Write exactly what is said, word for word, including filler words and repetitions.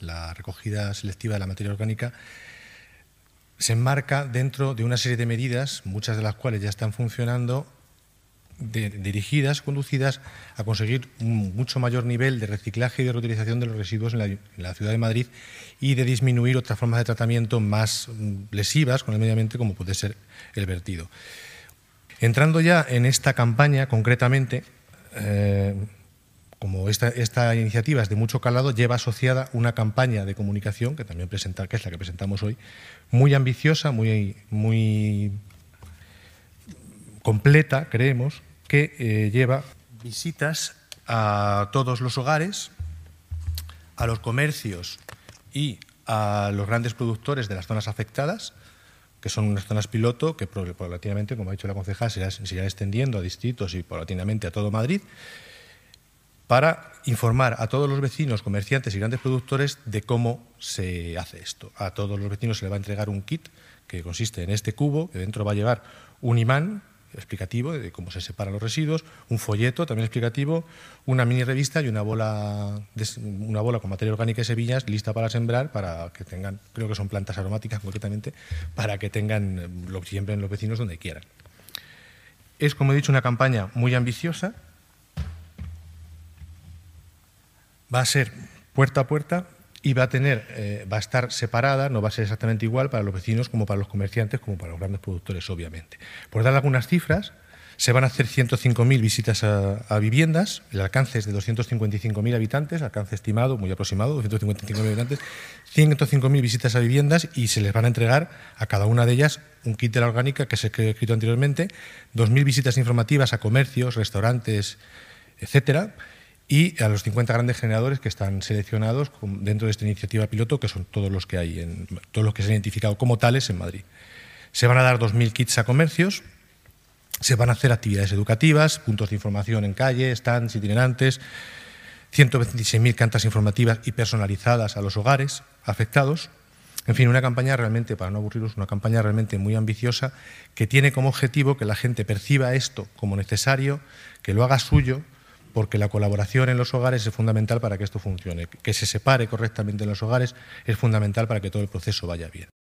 la recogida selectiva de la materia orgánica, se enmarca dentro de una serie de medidas, muchas de las cuales ya están funcionando, de, dirigidas, conducidas a conseguir un mucho mayor nivel de reciclaje y de reutilización de los residuos en la, en la ciudad de Madrid y de disminuir otras formas de tratamiento más lesivas con el medio ambiente, como puede ser el vertido. Entrando ya en esta campaña concretamente, eh, como esta, esta iniciativa es de mucho calado, lleva asociada una campaña de comunicación, que también presenta, que es la que presentamos hoy, muy ambiciosa, muy, muy completa, creemos, que eh, lleva visitas a todos los hogares, a los comercios y a los grandes productores de las zonas afectadas, que son unas zonas piloto que paulatinamente, como ha dicho la concejal, se irán extendiendo a distritos y paulatinamente a todo Madrid, para informar a todos los vecinos, comerciantes y grandes productores de cómo se hace esto. A todos los vecinos se les va a entregar un kit que consiste en este cubo, que dentro va a llevar un imán explicativo de cómo se separan los residuos, un folleto también explicativo, una mini revista y una bola, de, una bola con materia orgánica y semillas lista para sembrar, para que tengan, creo que son plantas aromáticas concretamente, para que tengan, lo siembren los vecinos donde quieran. Es, como he dicho, una campaña muy ambiciosa. Va a ser puerta a puerta y va a tener, eh, va a estar separada, no va a ser exactamente igual para los vecinos como para los comerciantes, como para los grandes productores, obviamente. Por dar algunas cifras, se van a hacer ciento cinco mil visitas a, a viviendas, el alcance es de doscientos cincuenta y cinco mil habitantes, alcance estimado, muy aproximado, doscientos cincuenta y cinco mil habitantes, ciento cinco mil visitas a viviendas y se les van a entregar a cada una de ellas un kit de la orgánica que se he escrito anteriormente, dos mil visitas informativas a comercios, restaurantes, etcétera, y a los cincuenta grandes generadores que están seleccionados dentro de esta iniciativa piloto, que son todos los que hay, en, todos los que se han identificado como tales en Madrid. Se van a dar dos mil kits a comercios, se van a hacer actividades educativas, puntos de información en calle, stands itinerantes, ciento veintiséis mil cartas informativas y personalizadas a los hogares afectados. En fin, una campaña realmente, para no aburriros, una campaña realmente muy ambiciosa que tiene como objetivo que la gente perciba esto como necesario, que lo haga suyo, porque la colaboración en los hogares es fundamental para que esto funcione. Que se separe correctamente en los hogares es fundamental para que todo el proceso vaya bien.